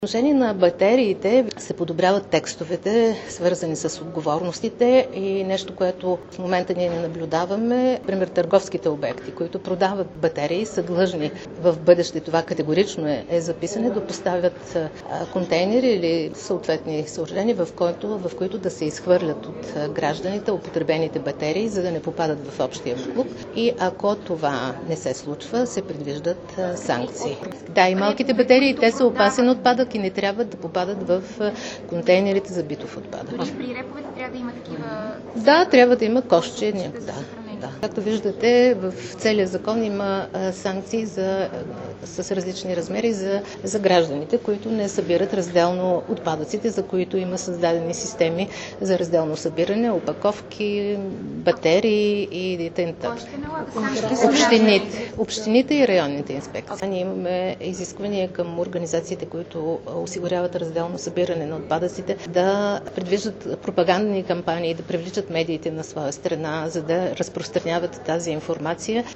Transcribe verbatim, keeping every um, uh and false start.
По отношение на батериите се подобряват текстовете, свързани с отговорностите и нещо, което в момента ние не наблюдаваме. Например, търговските обекти, които продават батерии, са длъжни в бъдеще, това категорично е, е записано, да поставят контейнери или съответни съоръжения, в, в които да се изхвърлят от гражданите употребените батерии, за да не попадат в общия буклук. И ако това не се случва, се предвиждат санкции. Да, и малките батерии, те са опасен отпадък и не трябва да попадат в контейнерите за битов отпадък. Дори при реповете трябва да има такива... Да, трябва да има кошче. Да, да. Както виждате, в целия закон има санкции за, с различни размери за, за гражданите, които не събират разделно отпадъците, за които има създадени системи за разделно събиране, опаковки, батерии и т.н. Общините, общините и районните инспекции. Ние имаме изисквания към организациите, които осигуряват разделно събиране на отпадъците, да предвиждат пропагандни кампании, да привличат медиите на своя страна, за да разпространяват тази информация.